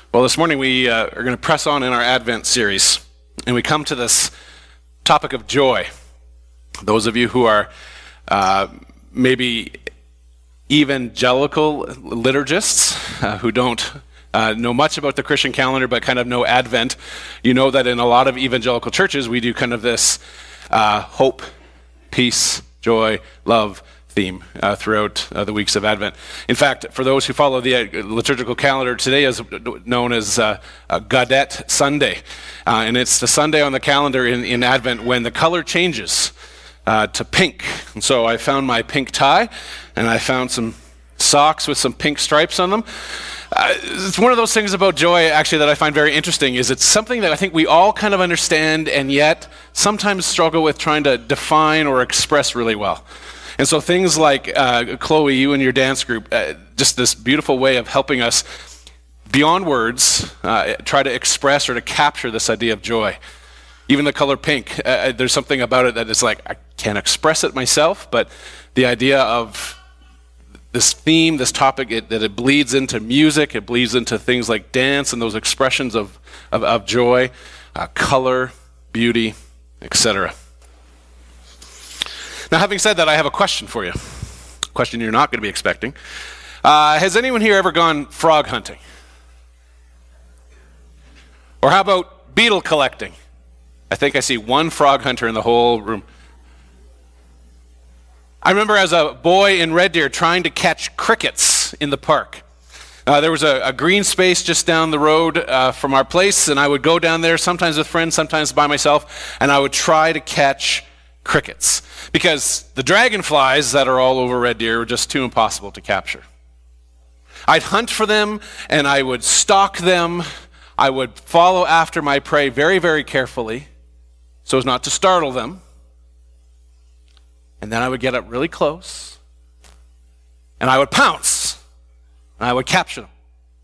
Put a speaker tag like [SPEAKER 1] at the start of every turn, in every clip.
[SPEAKER 1] Well, this morning we are going to press on in our Advent series, and we come to this topic of joy. Those of you who are maybe evangelical liturgists who don't know much about the Christian calendar but kind of know Advent, you know that in a lot of evangelical churches we do kind of this hope, peace, joy, love theme throughout the weeks of Advent. In fact, for those who follow the liturgical calendar, today is known as Gaudete Sunday. And it's the Sunday on the calendar in Advent when the color changes to pink. And so I found my pink tie, and I found some socks with some pink stripes on them. It's one of those things about joy, actually, that I find very interesting, is it's something that I think we all kind of understand and yet sometimes struggle with trying to define or express really well. And so things like, Chloe, you and your dance group, just this beautiful way of helping us, beyond words, try to express or to capture this idea of joy. Even the color pink, there's something about it that is like, I can't express it myself, but the idea of this theme, this topic, that it bleeds into music, it bleeds into things like dance and those expressions of joy, color, beauty, etc. Now, having said that, I have a question for you. A question you're not going to be expecting. Has anyone here ever gone frog hunting? Or how about beetle collecting? I think I see one frog hunter in the whole room. I remember as a boy in Red Deer trying to catch crickets in the park. There was a green space just down the road from our place, and I would go down there, sometimes with friends, sometimes by myself, and I would try to catch crickets, because the dragonflies that are all over Red Deer were just too impossible to capture. I'd hunt for them, and I would stalk them. I would follow after my prey very, very carefully so as not to startle them. And then I would get up really close, and I would pounce, and I would capture them.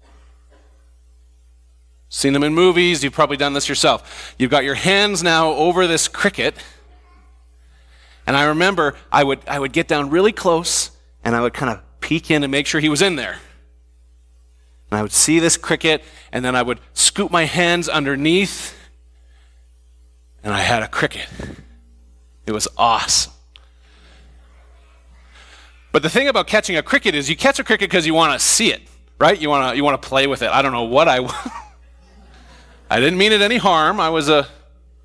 [SPEAKER 1] Seen them in movies. You've probably done this yourself. You've got your hands now over this cricket. And I remember I would get down really close, and I would kind of peek in and make sure he was in there. And I would see this cricket, and then I would scoop my hands underneath, and I had a cricket. It was awesome. But the thing about catching a cricket is you catch a cricket because you want to see it, right? You want to play with it. I don't know what I didn't mean it any harm. I was a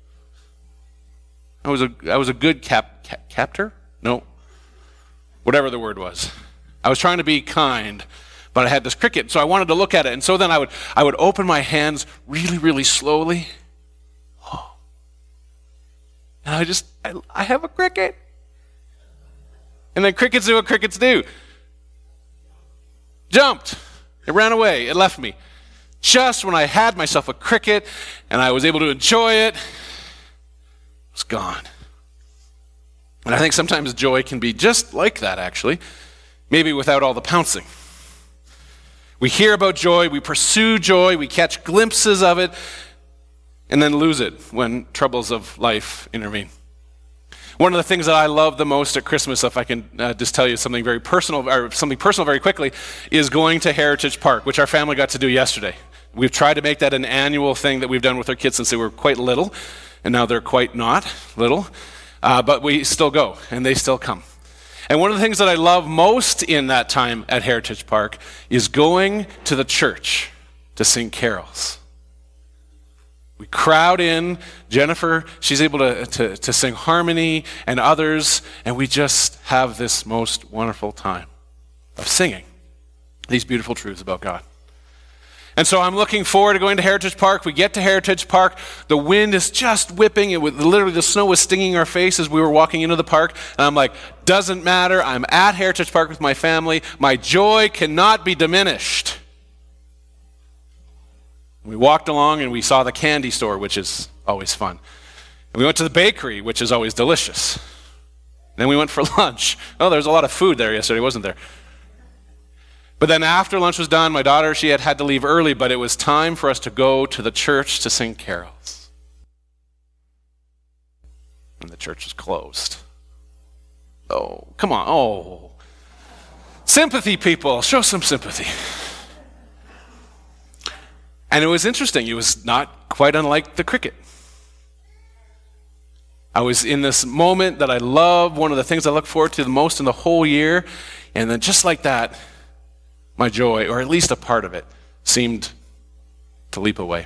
[SPEAKER 1] good captor? No. Whatever the word was. I was trying to be kind, but I had this cricket, so I wanted to look at it. And so then I would open my hands really, really slowly. And I have a cricket. And then crickets do what crickets do. Jumped. It ran away. It left me. Just when I had myself a cricket and I was able to enjoy it, it's gone. And I think sometimes joy can be just like that, actually, maybe without all the pouncing. We hear about joy, we pursue joy, we catch glimpses of it, and then lose it when troubles of life intervene. One of the things that I love the most at Christmas, if I can just tell you something very personal, or something personal very quickly, is going to Heritage Park, which our family got to do yesterday. We've tried to make that an annual thing that we've done with our kids since they were quite little. And now they're quite not little, but we still go, and they still come. And one of the things that I love most in that time at Heritage Park is going to the church to sing carols. We crowd in. Jennifer, she's able to sing harmony, and others, and we just have this most wonderful time of singing these beautiful truths about God. And so I'm looking forward to going to Heritage Park. We get to Heritage Park. The wind is just whipping. Literally, the snow was stinging our face as we were walking into the park. And I'm like, doesn't matter. I'm at Heritage Park with my family. My joy cannot be diminished. We walked along and we saw the candy store, which is always fun. And we went to the bakery, which is always delicious. Then we went for lunch. Oh, there was a lot of food there yesterday, wasn't there? But then after lunch was done, my daughter, she had to leave early, but it was time for us to go to the church to sing carols. And the church was closed. Oh, come on. Oh. Sympathy, people. Show some sympathy. And it was interesting. It was not quite unlike the cricket. I was in this moment that I love, one of the things I look forward to the most in the whole year, and then just like that, my joy, or at least a part of it, seemed to leap away.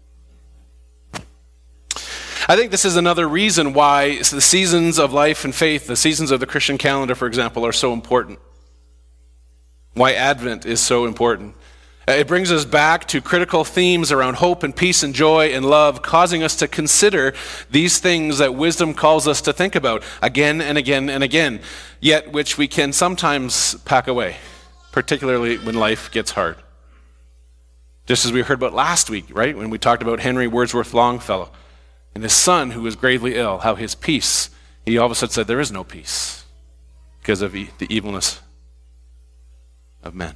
[SPEAKER 1] I think this is another reason why the seasons of life and faith, the seasons of the Christian calendar, for example, are so important. Why Advent is so important. It brings us back to critical themes around hope and peace and joy and love, causing us to consider these things that wisdom calls us to think about again and again and again, yet which we can sometimes pack away, particularly when life gets hard. Just as we heard about last week, right, when we talked about Henry Wordsworth Longfellow and his son who was gravely ill, how his peace, he all of a sudden said there is no peace because of the evilness of men.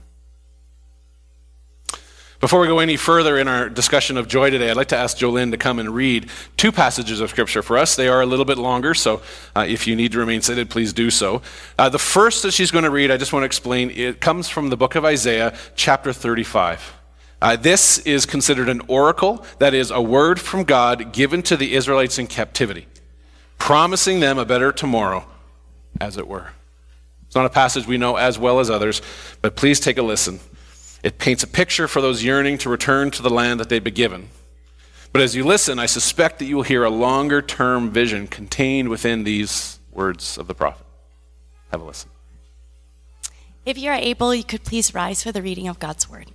[SPEAKER 1] Before we go any further in our discussion of joy today, I'd like to ask Jolynn to come and read two passages of Scripture for us. They are a little bit longer, so if you need to remain seated, please do so. The first that she's going to read, I just want to explain, it comes from the book of Isaiah, chapter 35. This is considered an oracle, that is, a word from God given to the Israelites in captivity, promising them a better tomorrow, as it were. It's not a passage we know as well as others, but please take a listen. It paints a picture for those yearning to return to the land that they've been given. But as you listen, I suspect that you will hear a longer-term vision contained within these words of the prophet. Have a listen.
[SPEAKER 2] If you are able, you could please rise for the reading of God's word.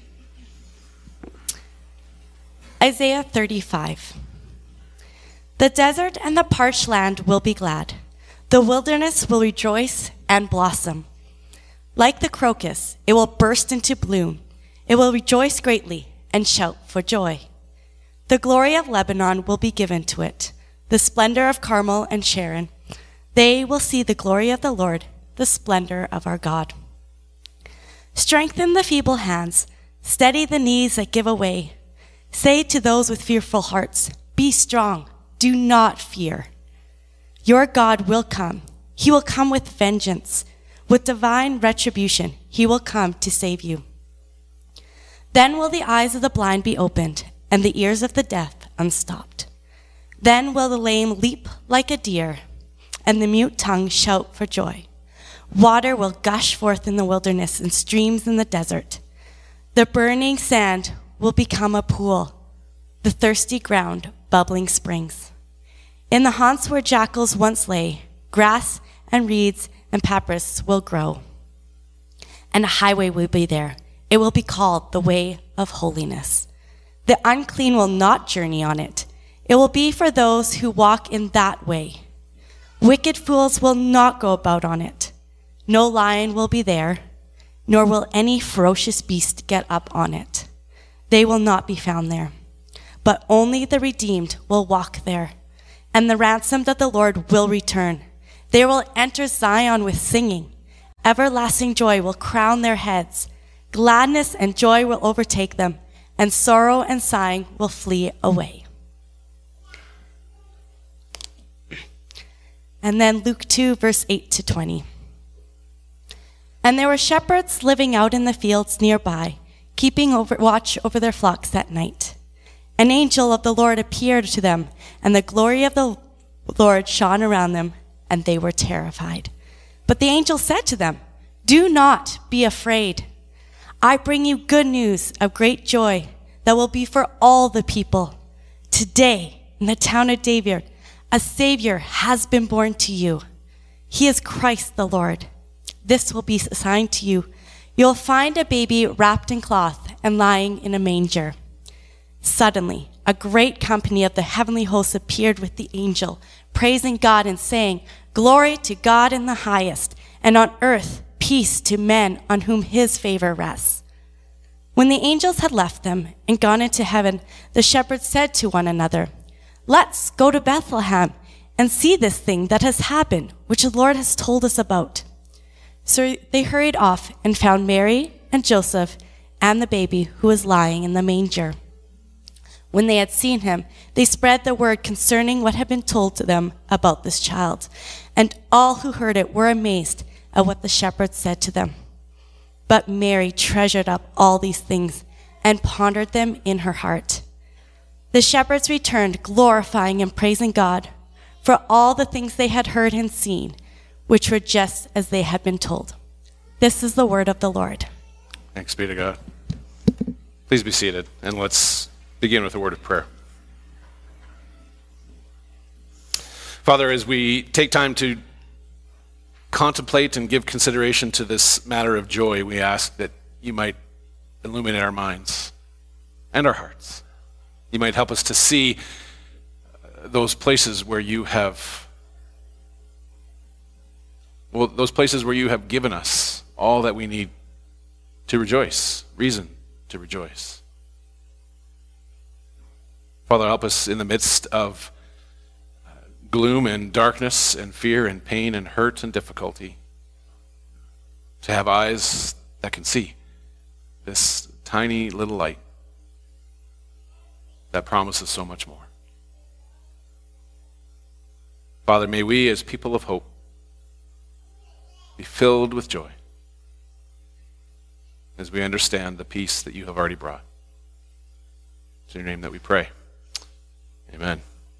[SPEAKER 2] Isaiah 35. The desert and the parched land will be glad. The wilderness will rejoice and blossom. Like the crocus, it will burst into bloom. It will rejoice greatly and shout for joy. The glory of Lebanon will be given to it, the splendor of Carmel and Sharon. They will see the glory of the Lord, the splendor of our God. Strengthen the feeble hands, steady the knees that give away. Say to those with fearful hearts, be strong, do not fear. Your God will come. He will come with vengeance. With divine retribution, he will come to save you. Then will the eyes of the blind be opened, and the ears of the deaf unstopped. Then will the lame leap like a deer, and the mute tongue shout for joy. Water will gush forth in the wilderness and streams in the desert. The burning sand will become a pool, the thirsty ground bubbling springs. In the haunts where jackals once lay, grass and reeds and papyrus will grow. And a highway will be there. It will be called the way of holiness. The unclean will not journey on it. It will be for those who walk in that way. Wicked fools will not go about on it. No lion will be there, nor will any ferocious beast get up on it. They will not be found there. But only the redeemed will walk there, and the ransomed of the Lord will return. They will enter Zion with singing. Everlasting joy will crown their heads. Gladness and joy will overtake them, and sorrow and sighing will flee away. And then Luke 2, verse 8 to 20. And there were shepherds living out in the fields nearby, keeping watch over their flocks at night. An angel of the Lord appeared to them, and the glory of the Lord shone around them, and they were terrified. But the angel said to them, do not be afraid. I bring you good news of great joy that will be for all the people. Today, in the town of David, a Savior has been born to you. He is Christ the Lord. This will be a sign to you. You'll find a baby wrapped in cloth and lying in a manger. Suddenly, a great company of the heavenly hosts appeared with the angel, praising God and saying, glory to God in the highest, and on earth peace to men on whom his favor rests. When the angels had left them and gone into heaven, the shepherds said to one another, let's go to Bethlehem and see this thing that has happened, which the Lord has told us about. So they hurried off and found Mary and Joseph and the baby who was lying in the manger. When they had seen him, they spread the word concerning what had been told to them about this child. And all who heard it were amazed at what the shepherds said to them. But Mary treasured up all these things and pondered them in her heart. The shepherds returned, glorifying and praising God for all the things they had heard and seen, which were just as they had been told. This is the word of the Lord.
[SPEAKER 1] Thanks be to God. Please be seated, and let's begin with a word of prayer. Father, as we take time to contemplate and give consideration to this matter of joy, we ask that you might illuminate our minds and our hearts. You might help us to see those places where you have, those places where you have given us all that we need to rejoice, reason to rejoice. Father, help us in the midst of gloom and darkness and fear and pain and hurt and difficulty to have eyes that can see this tiny little light that promises so much more. Father, may we as people of hope be filled with joy as we understand the peace that you have already brought. It's in your name that we pray. Amen.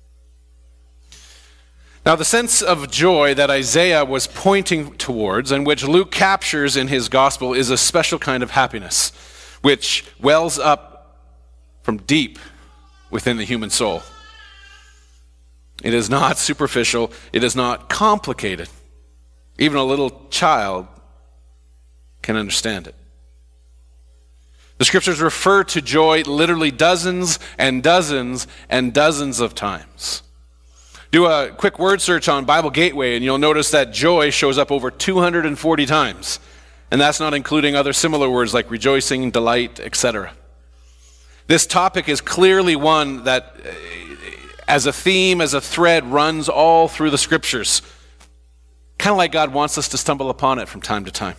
[SPEAKER 1] Now, the sense of joy that Isaiah was pointing towards and which Luke captures in his gospel is a special kind of happiness, which wells up from deep within the human soul. It is not superficial. It is not complicated. Even a little child can understand it. The scriptures refer to joy literally dozens and dozens and dozens of times. Do a quick word search on Bible Gateway and you'll notice that joy shows up over 240 times. And that's not including other similar words like rejoicing, delight, etc. This topic is clearly one that, as a theme, as a thread, runs all through the scriptures. Kind of like God wants us to stumble upon it from time to time.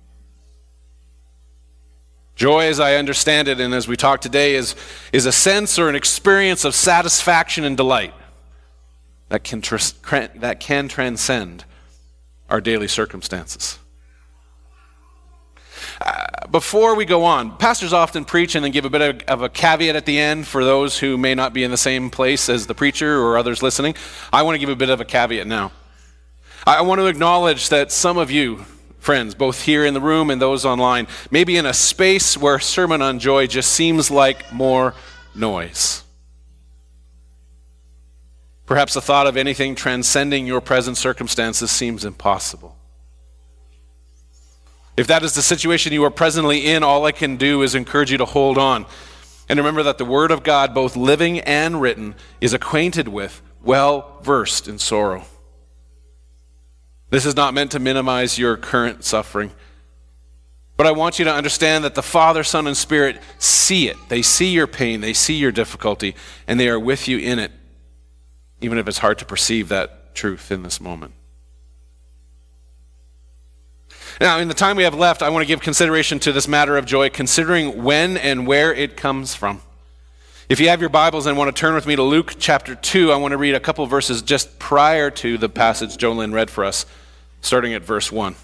[SPEAKER 1] Joy, as I understand it, and as we talk today, is a sense or an experience of satisfaction and delight that can transcend our daily circumstances. Before we go on, pastors often preach and then give a bit of a caveat at the end for those who may not be in the same place as the preacher or others listening. I want to give a bit of a caveat now. I want to acknowledge that some of you, friends, both here in the room and those online, may be in a space where sermon on joy just seems like more noise. Perhaps the thought of anything transcending your present circumstances seems impossible. If that is the situation you are presently in, all I can do is encourage you to hold on. And remember that the Word of God, both living and written, is acquainted with, well versed in sorrow. This is not meant to minimize your current suffering. But I want you to understand that the Father, Son, and Spirit see it. They see your pain, they see your difficulty, and they are with you in it, even if it's hard to perceive that truth in this moment. Now, in the time we have left, I want to give consideration to this matter of joy, considering when and where it comes from. If you have your Bibles and want to turn with me to Luke chapter 2, I want to read a couple verses just prior to the passage Jolyn read for us, starting at verse 1.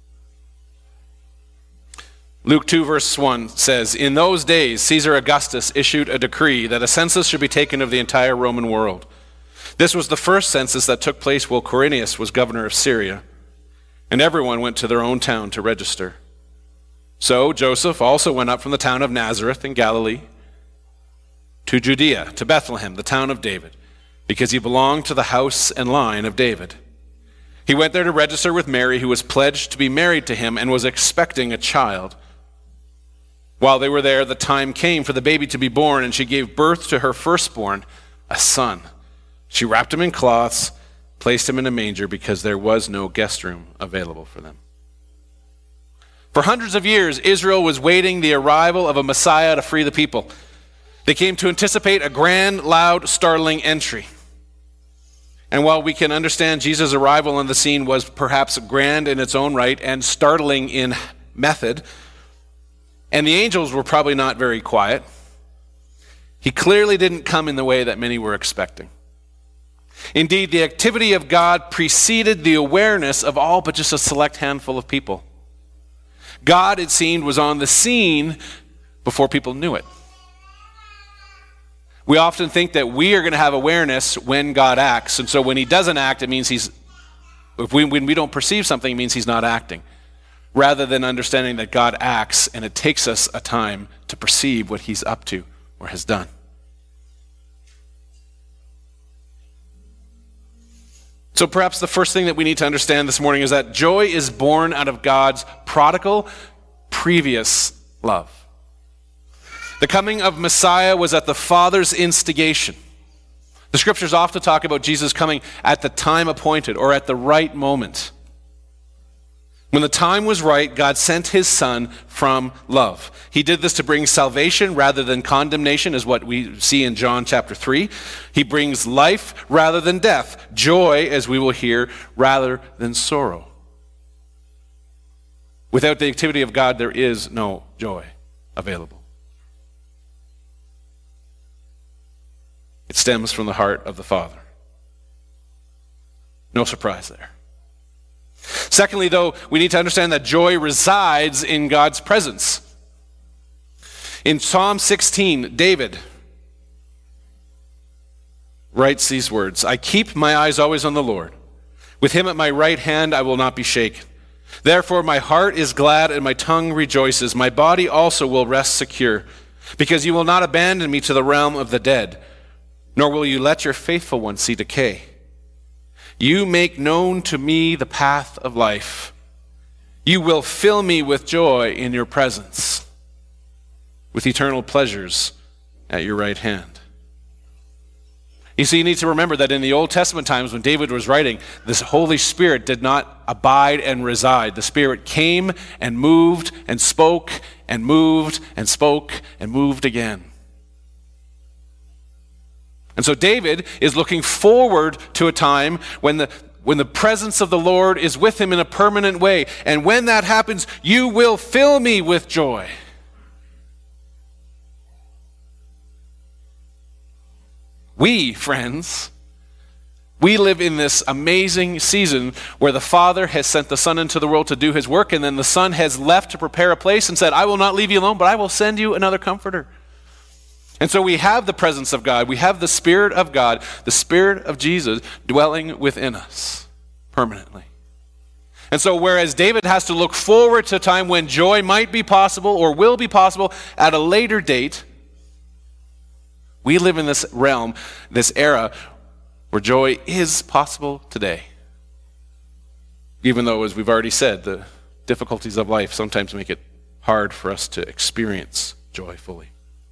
[SPEAKER 1] Luke 2 verse 1 says, "In those days Caesar Augustus issued a decree that a census should be taken of the entire Roman world. This was the first census that took place while Quirinius was governor of Syria, and everyone went to their own town to register. So Joseph also went up from the town of Nazareth in Galilee to Judea, to Bethlehem, the town of David, because he belonged to the house and line of David. He went there to register with Mary, who was pledged to be married to him and was expecting a child. While they were there, the time came for the baby to be born, and she gave birth to her firstborn, a son. She wrapped him in cloths, placed him in a manger because there was no guest room available for them." For hundreds of years, Israel was waiting the arrival of a Messiah to free the people. They came to anticipate a grand, loud, startling entry. And while we can understand Jesus' arrival on the scene was perhaps grand in its own right and startling in method, and the angels were probably not very quiet, he clearly didn't come in the way that many were expecting. Indeed, the activity of God preceded the awareness of all but just a select handful of people. God, it seemed, was on the scene before people knew it. We often think that we are going to have awareness when God acts, and so when he doesn't act, it means when we don't perceive something, it means he's not acting, rather than understanding that God acts, and it takes us a time to perceive what he's up to or has done. So perhaps the first thing that we need to understand this morning is that joy is born out of God's prodigal, previous love. The coming of Messiah was at the Father's instigation. The scriptures often talk about Jesus coming at the time appointed or at the right moment. When the time was right, God sent his Son from love. He did this to bring salvation rather than condemnation, is what we see in John chapter 3. He brings life rather than death, joy, as we will hear, rather than sorrow. Without the activity of God, there is no joy available. It stems from the heart of the Father. No surprise there. Secondly, though, we need to understand that joy resides in God's presence. In Psalm 16, David writes these words, "I keep my eyes always on the Lord. With him at my right hand I will not be shaken. Therefore my heart is glad and my tongue rejoices. My body also will rest secure, because you will not abandon me to the realm of the dead, nor will you let your faithful one see decay. You make known to me the path of life. You will fill me with joy in your presence, with eternal pleasures at your right hand." You see, you need to remember that in the Old Testament times when David was writing, this Holy Spirit did not abide and reside. The Spirit came and moved and spoke and moved and spoke and moved again. And so David is looking forward to a time when the presence of the Lord is with him in a permanent way. And when that happens, you will fill me with joy. We, friends, we live in this amazing season where the Father has sent the Son into the world to do his work, and then the Son has left to prepare a place and said, "I will not leave you alone, but I will send you another comforter." And so we have the presence of God, we have the Spirit of God, the Spirit of Jesus dwelling within us permanently. And so whereas David has to look forward to a time when joy might be possible or will be possible at a later date, we live in this realm, this era, where joy is possible today. Even though, as we've already said, the difficulties of life sometimes make it hard for us to experience joy fully.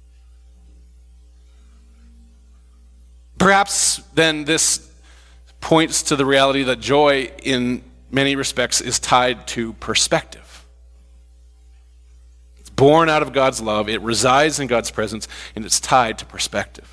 [SPEAKER 1] Perhaps then this points to the reality that joy in many respects is tied to perspective. It's born out of God's love, it resides in God's presence, and it's tied to perspective.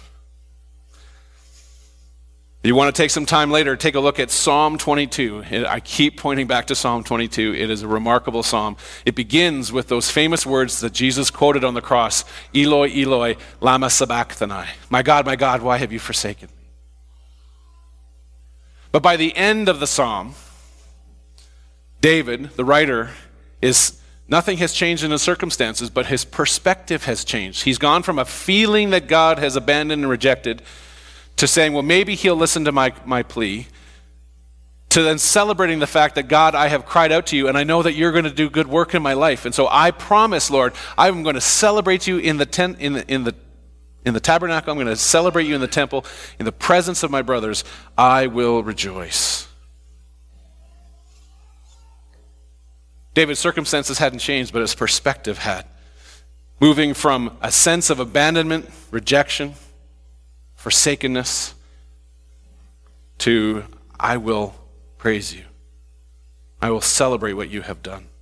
[SPEAKER 1] If you want to take some time later, take a look at Psalm 22. I keep pointing back to Psalm 22. It is a remarkable psalm. It begins with those famous words that Jesus quoted on the cross, "Eloi, Eloi, lama sabachthani." My God, why have you forsaken me? But by the end of the psalm, David, the writer, nothing has changed in his circumstances, but his perspective has changed. He's gone from a feeling that God has abandoned and rejected to saying, well, maybe he'll listen to my plea, to then celebrating the fact that, God, I have cried out to you, and I know that you're going to do good work in my life. And so I promise, Lord, I'm going to celebrate you in the tabernacle. I'm going to celebrate you in the temple. In the presence of my brothers, I will rejoice. David's circumstances hadn't changed, but his perspective had. Moving from a sense of abandonment, rejection, forsakenness, to I will praise you. I will celebrate what you have done.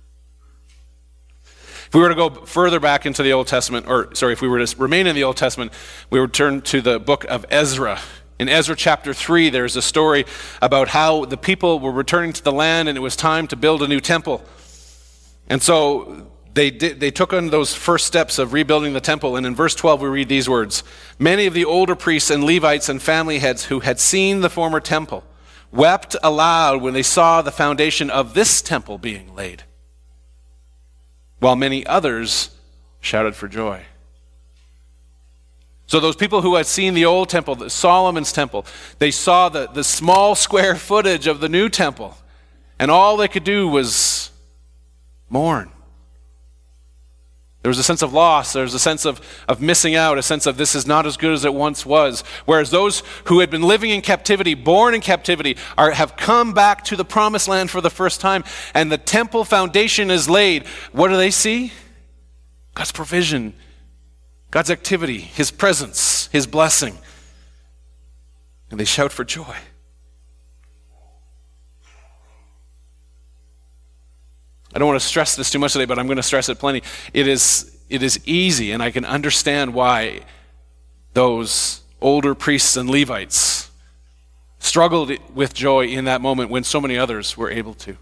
[SPEAKER 1] If we were to go further back into the Old Testament, if we were to remain in the Old Testament, we would turn to the book of Ezra. In Ezra chapter 3, there's a story about how the people were returning to the land and it was time to build a new temple. And so they took on those first steps of rebuilding the temple, and in verse 12 we read these words: "Many of the older priests and Levites and family heads who had seen the former temple wept aloud when they saw the foundation of this temple being laid, while many others shouted for joy." So So those people who had seen the old temple, Solomon's temple, they saw the small square footage of the new temple, and all they could do was mourn. There was a sense of loss, there was a sense of missing out, a sense of this is not as good as it once was. Whereas those who had been living in captivity, born in captivity, have come back to the promised land for the first time, and the temple foundation is laid. What do they see? God's provision, God's activity, His presence, His blessing. And they shout for joy. I don't want to stress this too much today, but I'm going to stress it plenty. It is easy, and I can understand why those older priests and Levites struggled with joy in that moment when so many others were able to.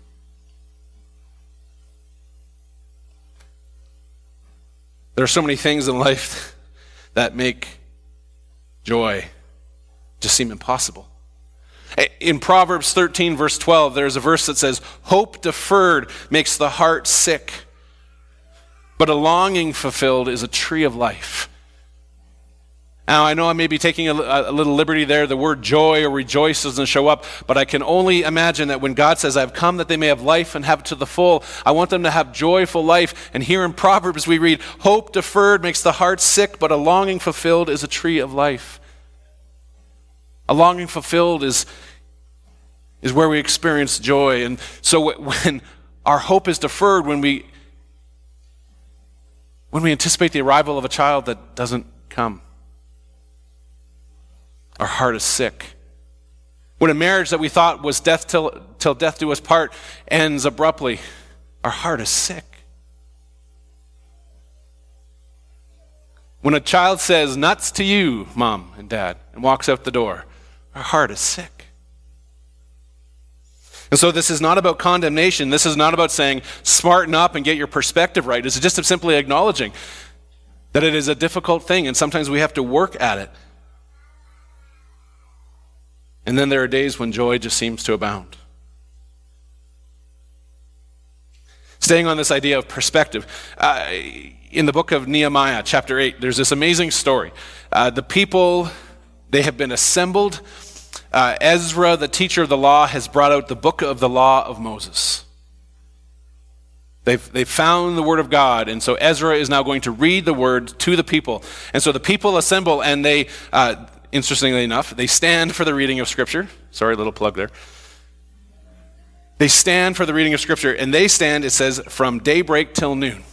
[SPEAKER 1] There are so many things in life that make joy just seem impossible. In Proverbs 13, verse 12, there's a verse that says, "Hope deferred makes the heart sick, but a longing fulfilled is a tree of life." Now, I know I may be taking a little liberty there. The word joy or rejoice doesn't show up, but I can only imagine that when God says, "I've come that they may have life and have it to the full," I want them to have joyful life. And here in Proverbs we read, "Hope deferred makes the heart sick, but a longing fulfilled is a tree of life." A longing fulfilled is where we experience joy. And so when our hope is deferred, when we anticipate the arrival of a child that doesn't come, our heart is sick. When a marriage that we thought was death till death do us part ends abruptly, our heart is sick. When a child says, "Nuts to you, Mom and Dad," and walks out the door, our heart is sick. And so this is not about condemnation. This is not about saying, smarten up and get your perspective right. It's just simply acknowledging that it is a difficult thing, and sometimes we have to work at it. And then there are days when joy just seems to abound. Staying on this idea of perspective, in the book of Nehemiah, chapter 8, there's this amazing story. The people, they have been assembled. Ezra, the teacher of the law, has brought out the book of the law of Moses. They've found the word of God, and so Ezra is now going to read the word to the people. And so the people assemble, and they, interestingly enough, they stand for the reading of Scripture. Sorry, little plug there. They stand for the reading of Scripture, and they stand, it says, from daybreak till noon.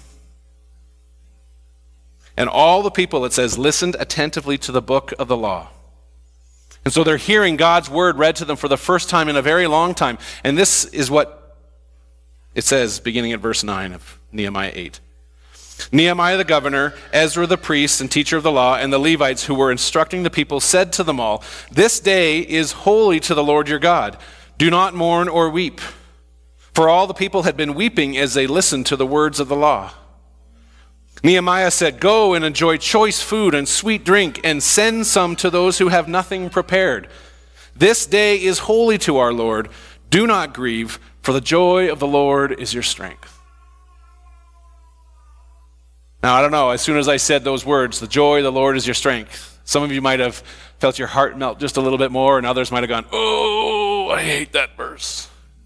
[SPEAKER 1] And all the people, it says, listened attentively to the book of the law. And so they're hearing God's word read to them for the first time in a very long time. And this is what it says beginning at verse 9 of Nehemiah 8. "Nehemiah the governor, Ezra the priest and teacher of the law, and the Levites who were instructing the people said to them all, 'This day is holy to the Lord your God. Do not mourn or weep.' For all the people had been weeping as they listened to the words of the law. Nehemiah said, 'Go and enjoy choice food and sweet drink, and send some to those who have nothing prepared. This day is holy to our Lord. Do not grieve, for the joy of the Lord is your strength.'" Now, I don't know, as soon as I said those words, "the joy of the Lord is your strength," some of you might have felt your heart melt just a little bit more, and others might have gone, "Oh, I hate that verse."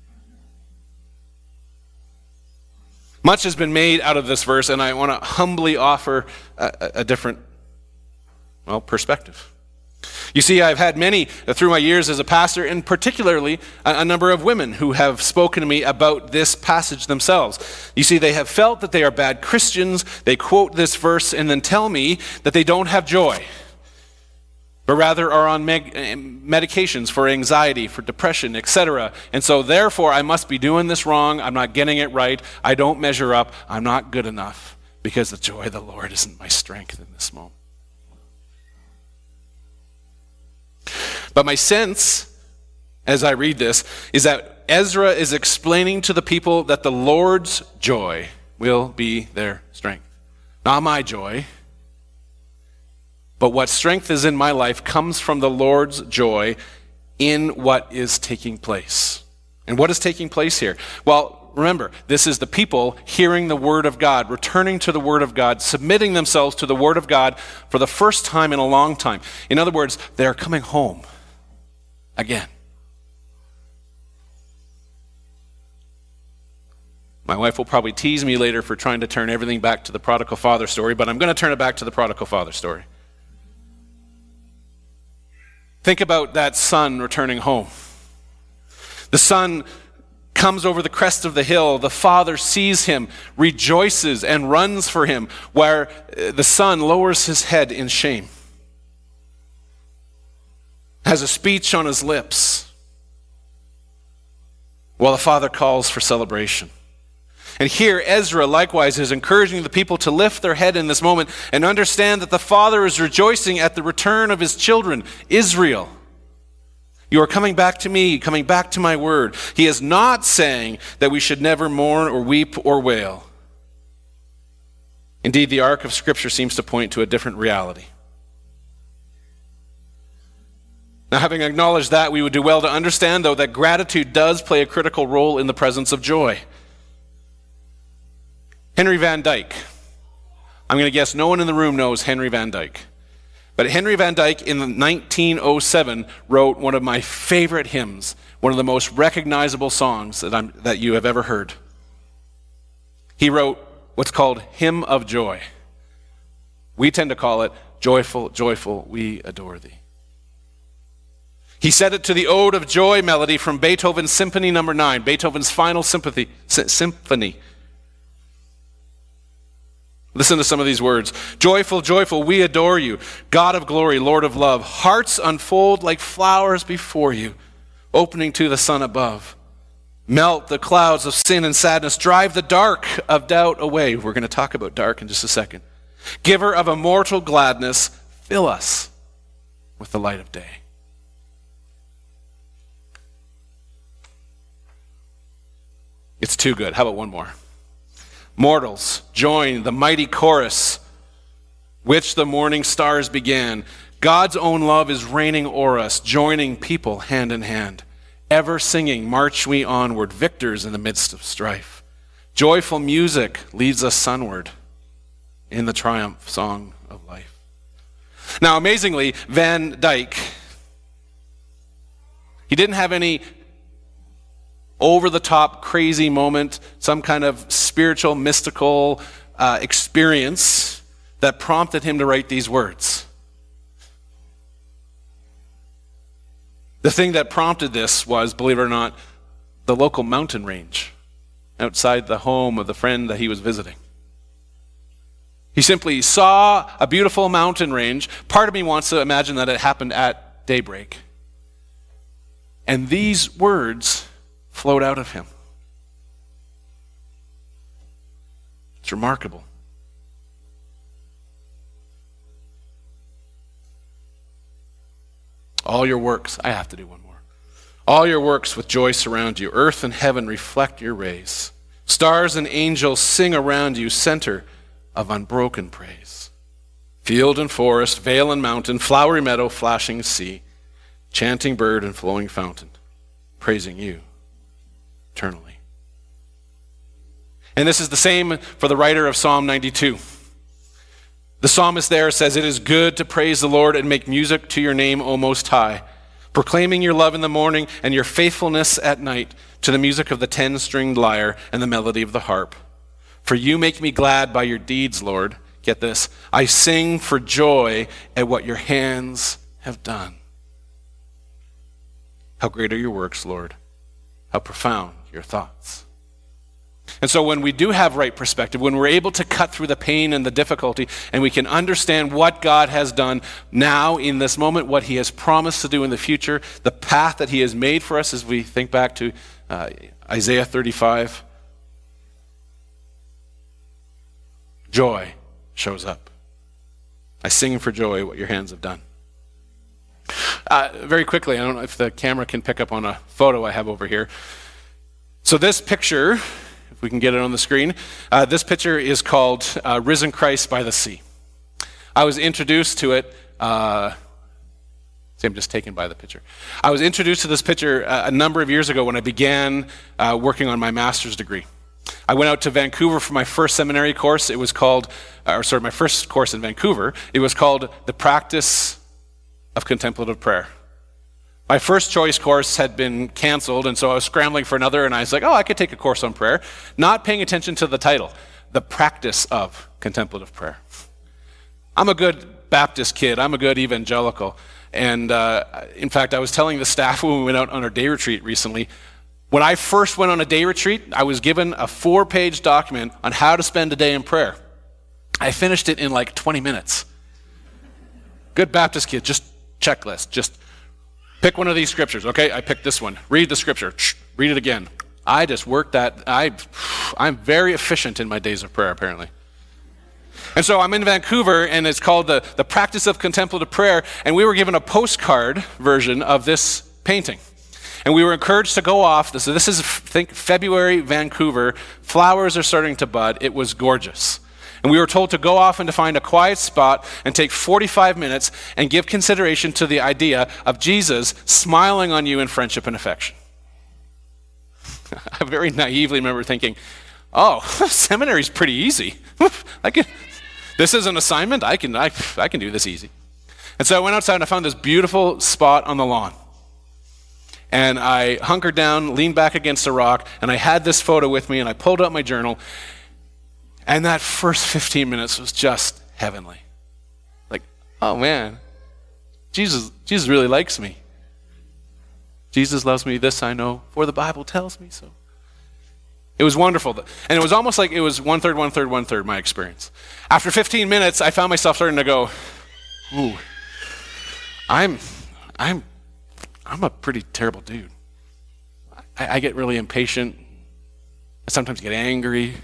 [SPEAKER 1] Much has been made out of this verse, and I want to humbly offer a different, perspective. You see, I've had many, through my years as a pastor, and particularly a number of women who have spoken to me about this passage themselves. You see, they have felt that they are bad Christians. They quote this verse and then tell me that they don't have joy, but rather are on medications for anxiety, for depression, etc. And so therefore, I must be doing this wrong. I'm not getting it right. I don't measure up. I'm not good enough because the joy of the Lord isn't my strength in this moment. But my sense, as I read this, is that Ezra is explaining to the people that the Lord's joy will be their strength. Not my joy, but what strength is in my life comes from the Lord's joy in what is taking place. And what is taking place here? Well, remember, this is the people hearing the word of God, returning to the word of God, submitting themselves to the word of God for the first time in a long time. In other words, they're coming home again. My wife will probably tease me later for trying to turn everything back to the prodigal father story, but I'm going to turn it back to the prodigal father story. Think about that son returning home. The son comes over the crest of the hill. The father sees him, rejoices, and runs for him, where the son lowers his head in shame, has a speech on his lips, while the father calls for celebration. And here, Ezra likewise is encouraging the people to lift their head in this moment and understand that the Father is rejoicing at the return of his children, Israel. You are coming back to me, coming back to my word. He is not saying that we should never mourn or weep or wail. Indeed, the arc of Scripture seems to point to a different reality. Now, having acknowledged that, we would do well to understand, though, that gratitude does play a critical role in the presence of joy. Henry Van Dyke. I'm going to guess no one in the room knows Henry Van Dyke. But Henry Van Dyke in 1907 wrote one of my favorite hymns, one of the most recognizable songs that you have ever heard. He wrote what's called Hymn of Joy. We tend to call it Joyful, Joyful, We Adore Thee. He set it to the Ode of Joy melody from Beethoven's Symphony No. 9, Beethoven's final symphony. Listen to some of these words. Joyful, joyful, we adore you, God of glory, Lord of love. Hearts unfold like flowers before you, opening to the sun above. Melt the clouds of sin and sadness. Drive the dark of doubt away. We're going to talk about dark in just a second. Giver of immortal gladness, fill us with the light of day. It's too good. How about one more? Mortals, join the mighty chorus which the morning stars began. God's own love is reigning o'er us, joining people hand in hand. Ever singing, march we onward, victors in the midst of strife. Joyful music leads us sunward in the triumph song of life. Now, amazingly, Van Dyke, he didn't have any over-the-top crazy moment, some kind of spiritual, mystical experience that prompted him to write these words. The thing that prompted this was, believe it or not, the local mountain range outside the home of the friend that he was visiting. He simply saw a beautiful mountain range. Part of me wants to imagine that it happened at daybreak. And these words flowed out of him. It's remarkable. All your works, I have to do one more. All your works with joy surround you. Earth and heaven reflect your rays. Stars and angels sing around you, center of unbroken praise. Field and forest, vale and mountain, flowery meadow, flashing sea, chanting bird and flowing fountain, praising you eternally. And this is the same for the writer of Psalm 92. The psalmist there says, "It is good to praise the Lord and make music to your name, O Most High, proclaiming your love in the morning and your faithfulness at night to the music of the 10-stringed lyre and the melody of the harp. For you make me glad by your deeds, Lord." Get this. "I sing for joy at what your hands have done." How great are your works, Lord. How profound your thoughts. And so when we do have right perspective, when we're able to cut through the pain and the difficulty, and we can understand what God has done now in this moment, what he has promised to do in the future, the path that he has made for us as we think back to Isaiah 35, joy shows up. I sing for joy what your hands have done. Very quickly, I don't know if the camera can pick up on a photo I have over here. So this picture, if we can get it on the screen, this picture is called Risen Christ by the Sea. I was introduced to it, See, I'm just taken by the picture. I was introduced to this picture a number of years ago when I began working on my master's degree. I went out to Vancouver for my first seminary course. It was called, my first course in Vancouver. It was called The Practice of Contemplative Prayer. My first choice course had been canceled, and so I was scrambling for another, and I was like, I could take a course on prayer, not paying attention to the title, The Practice of Contemplative Prayer. I'm a good Baptist kid. I'm a good evangelical. And in fact, I was telling the staff when we went out on our day retreat recently, when I first went on a day retreat, I was given a 4-page document on how to spend a day in prayer. I finished it in like 20 minutes. Good Baptist kid, just checklist, just pick one of these scriptures. Okay, I picked this one. Read the scripture. Read it again. I just worked that. I'm very efficient in my days of prayer, apparently. And so I'm in Vancouver, and it's called the Practice of Contemplative Prayer, and we were given a postcard version of this painting. And we were encouraged to go off. So this is, think, February, Vancouver. Flowers are starting to bud. It was gorgeous. And we were told to go off and to find a quiet spot and take 45 minutes and give consideration to the idea of Jesus smiling on you in friendship and affection. I very naively remember thinking, seminary's pretty easy. This is an assignment. I can do this easy. And so I went outside and I found this beautiful spot on the lawn. And I hunkered down, leaned back against a rock, and I had this photo with me, and I pulled out my journal. And that first 15 minutes was just heavenly. Like, oh man, Jesus really likes me. Jesus loves me, this I know, for the Bible tells me so. It was wonderful. And it was almost like it was 1/3, 1/3, 1/3, my experience. After 15 minutes, I found myself starting to go, ooh, I'm a pretty terrible dude. I get really impatient. I sometimes get angry.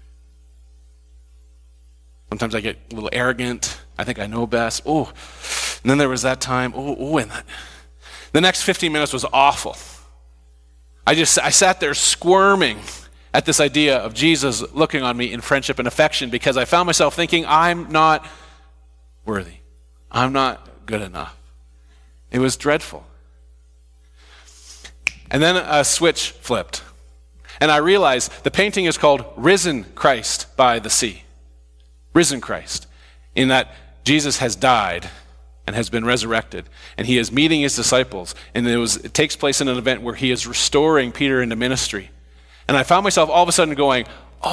[SPEAKER 1] Sometimes I get a little arrogant. I think I know best. And then there was that time. And the next 15 minutes was awful. I sat there squirming at this idea of Jesus looking on me in friendship and affection because I found myself thinking, I'm not worthy. I'm not good enough. It was dreadful. And then a switch flipped. And I realized the painting is called Risen Christ by the Sea. Risen Christ, in that Jesus has died and has been resurrected, and he is meeting his disciples, and it takes place in an event where he is restoring Peter into ministry. And I found myself all of a sudden going,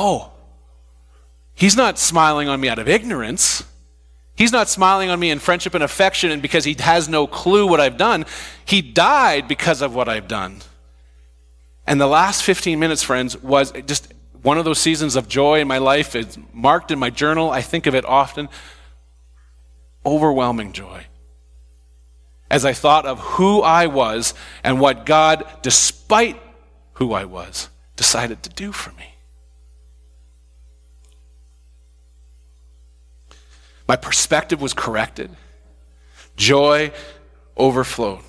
[SPEAKER 1] he's not smiling on me out of ignorance. He's not smiling on me in friendship and affection and because he has no clue what I've done. He died because of what I've done. And the last 15 minutes, friends, was just one of those seasons of joy in my life. It's marked in my journal. I think of it often. Overwhelming joy. As I thought of who I was and what God, despite who I was, decided to do for me. My perspective was corrected. Joy overflowed.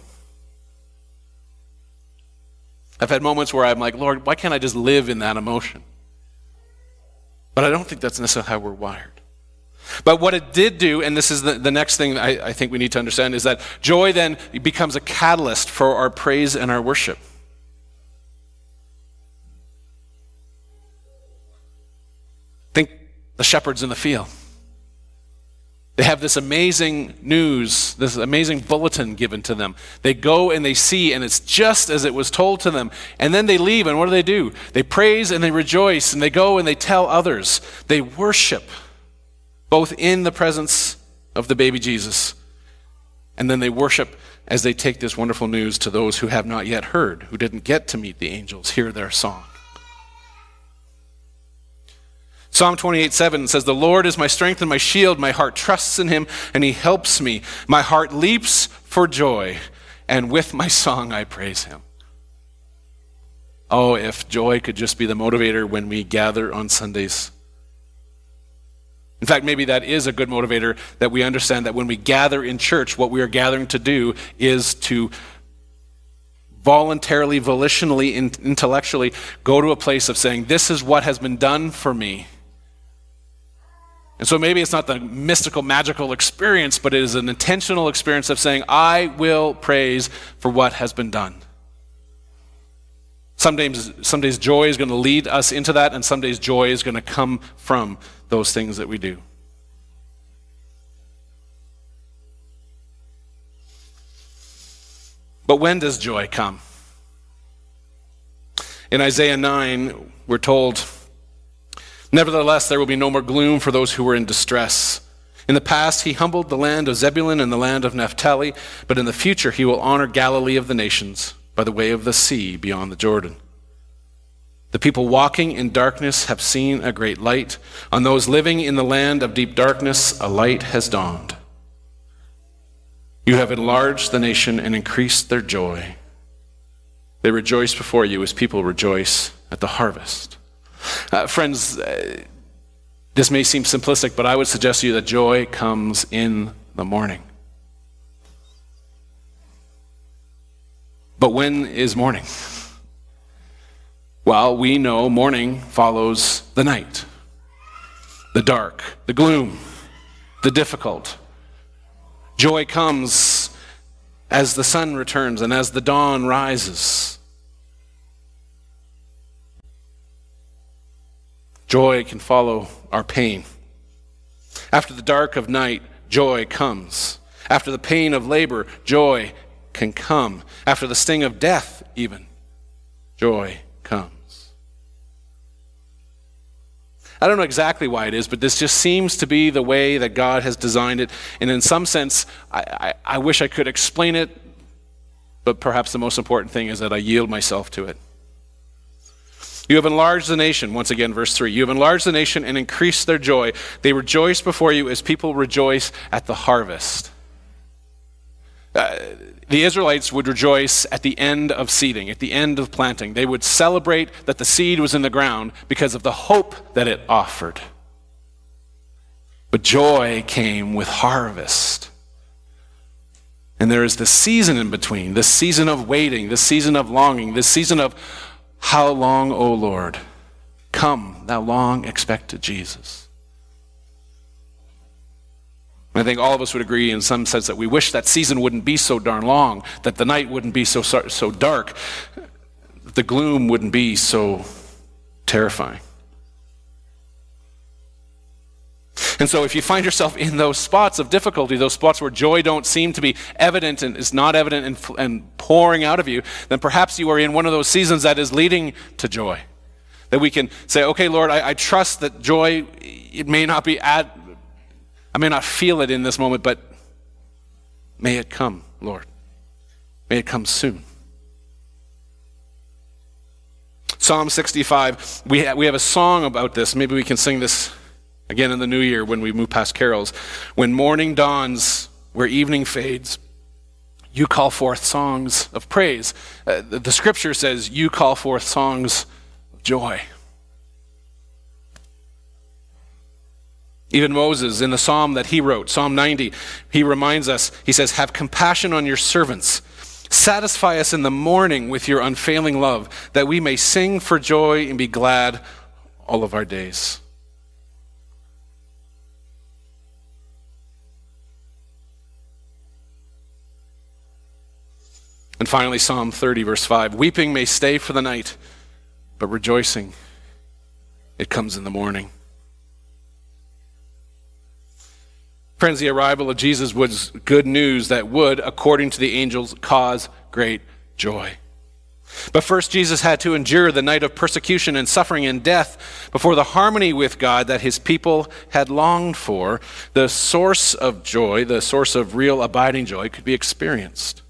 [SPEAKER 1] I've had moments where I'm like, Lord, why can't I just live in that emotion? But I don't think that's necessarily how we're wired. But what it did do, and this is the next thing I think we need to understand, is that joy then becomes a catalyst for our praise and our worship. Think the shepherds in the field. They have this amazing news, this amazing bulletin given to them. They go and they see, and it's just as it was told to them. And then they leave, and what do? They praise and they rejoice, and they go and they tell others. They worship, both in the presence of the baby Jesus, and then they worship as they take this wonderful news to those who have not yet heard, who didn't get to meet the angels, hear their song. Psalm 28:7 says, "The Lord is my strength and my shield. My heart trusts in him, and he helps me. My heart leaps for joy, and with my song I praise him." Oh, if joy could just be the motivator when we gather on Sundays. In fact, maybe that is a good motivator, that we understand that when we gather in church, what we are gathering to do is to voluntarily, volitionally, intellectually go to a place of saying, this is what has been done for me. And so maybe it's not the mystical, magical experience, but it is an intentional experience of saying, I will praise for what has been done. Some days joy is going to lead us into that, and some days joy is going to come from those things that we do. But when does joy come? In Isaiah 9, we're told, nevertheless, there will be no more gloom for those who were in distress. In the past, he humbled the land of Zebulun and the land of Naphtali, but in the future, he will honor Galilee of the nations by the way of the sea beyond the Jordan. The people walking in darkness have seen a great light. On those living in the land of deep darkness, a light has dawned. You have enlarged the nation and increased their joy. They rejoice before you as people rejoice at the harvest. Friends, this may seem simplistic, but I would suggest to you that joy comes in the morning. But when is morning? Well, we know morning follows the night, the dark, the gloom, the difficult. Joy comes as the sun returns and as the dawn rises. Joy can follow our pain. After the dark of night, joy comes. After the pain of labor, joy can come. After the sting of death, even, joy comes. I don't know exactly why it is, but this just seems to be the way that God has designed it. And in some sense, I wish I could explain it, but perhaps the most important thing is that I yield myself to it. You have enlarged the nation, once again, verse 3. You have enlarged the nation and increased their joy. They rejoice before you as people rejoice at the harvest. The Israelites would rejoice at the end of seeding, at the end of planting. They would celebrate that the seed was in the ground because of the hope that it offered. But joy came with harvest. And there is this season in between, this season of waiting, this season of longing, this season of, how long, O Lord? Come, thou long expected Jesus. I think all of us would agree in some sense that we wish that season wouldn't be so darn long, that the night wouldn't be so dark, that the gloom wouldn't be so terrifying. And so if you find yourself in those spots of difficulty, those spots where joy don't seem to be evident and is not evident and pouring out of you, then perhaps you are in one of those seasons that is leading to joy. That we can say, okay, Lord, I trust that joy, it may not be I may not feel it in this moment, but may it come, Lord. May it come soon. Psalm 65, we have a song about this. Maybe we can sing this again in the new year when we move past carols. When morning dawns, where evening fades, you call forth songs of praise. The scripture says you call forth songs of joy. Even Moses, in the psalm that he wrote, Psalm 90, he reminds us, he says, have compassion on your servants. Satisfy us in the morning with your unfailing love, that we may sing for joy and be glad all of our days. And finally, Psalm 30, verse 5, weeping may stay for the night, but rejoicing, it comes in the morning. Friends, the arrival of Jesus was good news that would, according to the angels, cause great joy. But first, Jesus had to endure the night of persecution and suffering and death before the harmony with God that his people had longed for, the source of joy, the source of real abiding joy, could be experienced.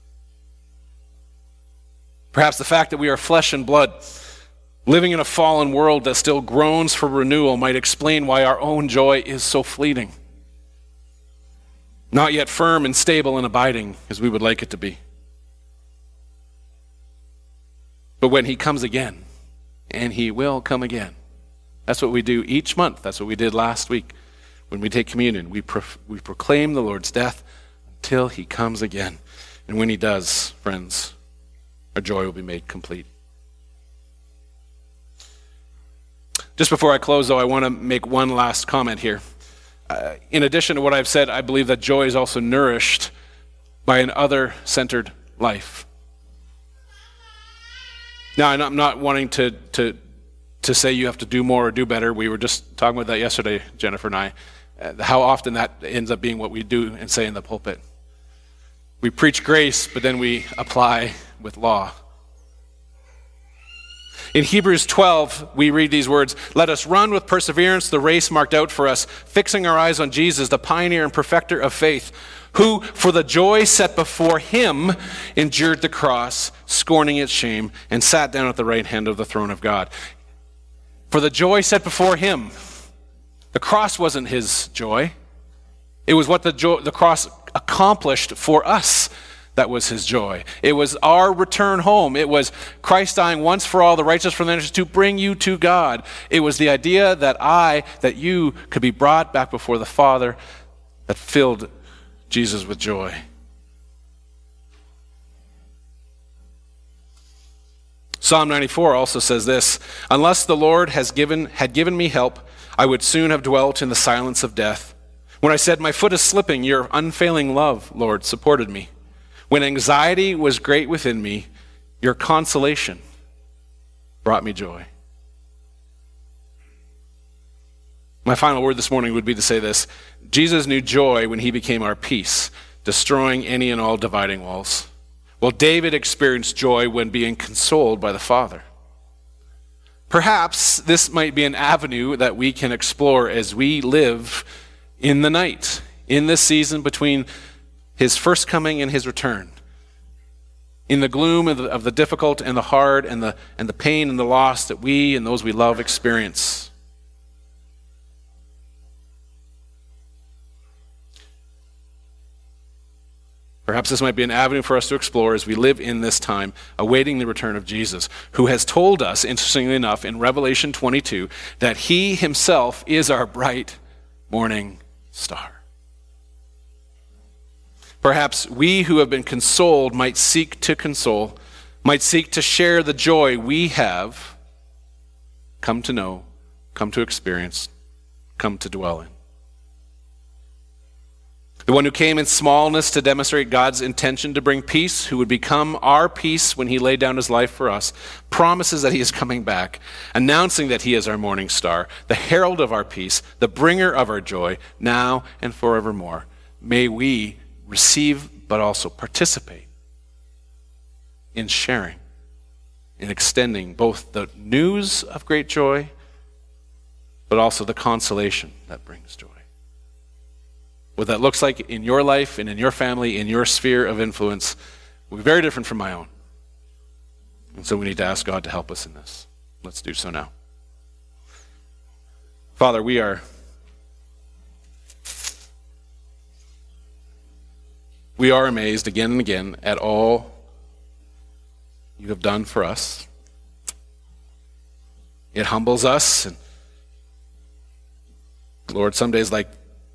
[SPEAKER 1] Perhaps the fact that we are flesh and blood, living in a fallen world that still groans for renewal, might explain why our own joy is so fleeting. Not yet firm and stable and abiding as we would like it to be. But when he comes again, and he will come again, that's what we do each month. That's what we did last week. When we take communion, we proclaim the Lord's death until he comes again. And when he does, friends, our joy will be made complete. Just before I close, though, I want to make one last comment here. in addition to what I've said, I believe that joy is also nourished by an other-centered life. Now, I'm not wanting to say you have to do more or do better. We were just talking about that yesterday, Jennifer and I, how often that ends up being what we do and say in the pulpit. We preach grace, but then we apply with law. In Hebrews 12, we read these words, "Let us run with perseverance the race marked out for us, fixing our eyes on Jesus, the pioneer and perfecter of faith, who, for the joy set before him, endured the cross, scorning its shame, and sat down at the right hand of the throne of God." For the joy set before him. The cross wasn't his joy. It was what the cross accomplished for us that was his joy. It was our return home. It was Christ dying once for all, the righteous for the sinners, to bring you to God. It was the idea that you could be brought back before the Father that filled Jesus with joy. Psalm 94 also says this, "Unless the Lord had given me help, I would soon have dwelt in the silence of death. When I said, 'My foot is slipping,' your unfailing love, Lord, supported me. When anxiety was great within me, your consolation brought me joy." My final word this morning would be to say this: Jesus knew joy when he became our peace, destroying any and all dividing walls. Well, David experienced joy when being consoled by the Father. Perhaps this might be an avenue that we can explore as we live in the night, in this season between his first coming and his return. In the gloom of the difficult and the hard and the pain and the loss that we and those we love experience. Perhaps this might be an avenue for us to explore as we live in this time, awaiting the return of Jesus, who has told us, interestingly enough, in Revelation 22, that he himself is our bright morning star. Perhaps we who have been consoled might seek to console, might seek to share the joy we have come to know, come to experience, come to dwell in. The one who came in smallness to demonstrate God's intention to bring peace, who would become our peace when he laid down his life for us, promises that he is coming back, announcing that he is our morning star, the herald of our peace, the bringer of our joy, now and forevermore. May we receive, but also participate in sharing, in extending both the news of great joy, but also the consolation that brings joy. What that looks like in your life and in your family, in your sphere of influence, will be very different from my own. And so we need to ask God to help us in this. Let's do so now. Father, we are amazed again and again at all you have done for us. It humbles us. And Lord, some days like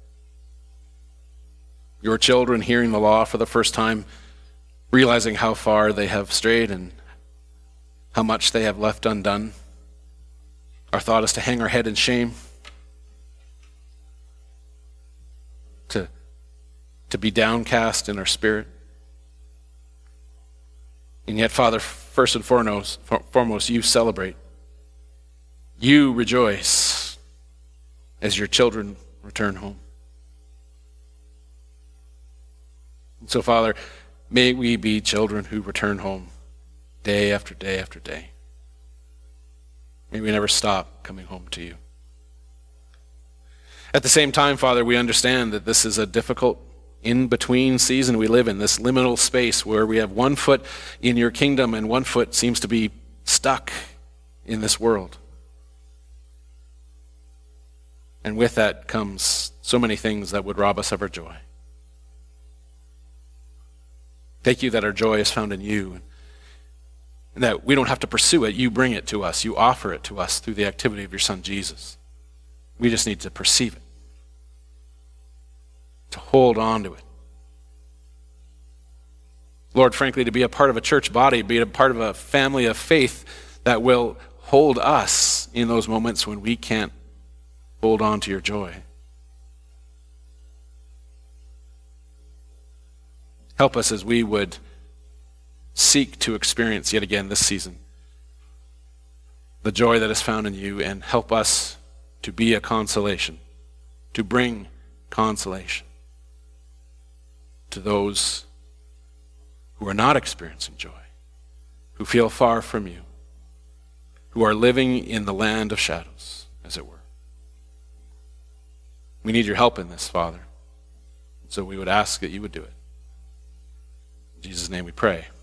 [SPEAKER 1] your children hearing the law for the first time, realizing how far they have strayed and how much they have left undone. Our thought is to hang our head in shame, to be downcast in our spirit. And yet, Father, first and foremost, you celebrate. You rejoice as your children return home. And so, Father, may we be children who return home day after day after day. May we never stop coming home to you. At the same time, Father, we understand that this is a difficult in-between season we live in, this liminal space where we have one foot in your kingdom and one foot seems to be stuck in this world. And with that comes so many things that would rob us of our joy. Thank you that our joy is found in you and that we don't have to pursue it. You bring it to us. You offer it to us through the activity of your Son, Jesus. We just need to perceive it, to hold on to it. Lord, frankly, to be a part of a church body, be a part of a family of faith that will hold us in those moments when we can't hold on to your joy. Help us as we would seek to experience yet again this season the joy that is found in you, and help us to be a consolation, to bring consolation to those who are not experiencing joy, who feel far from you, who are living in the land of shadows, as it were. We need your help in this, Father. So we would ask that you would do it. In Jesus' name we pray.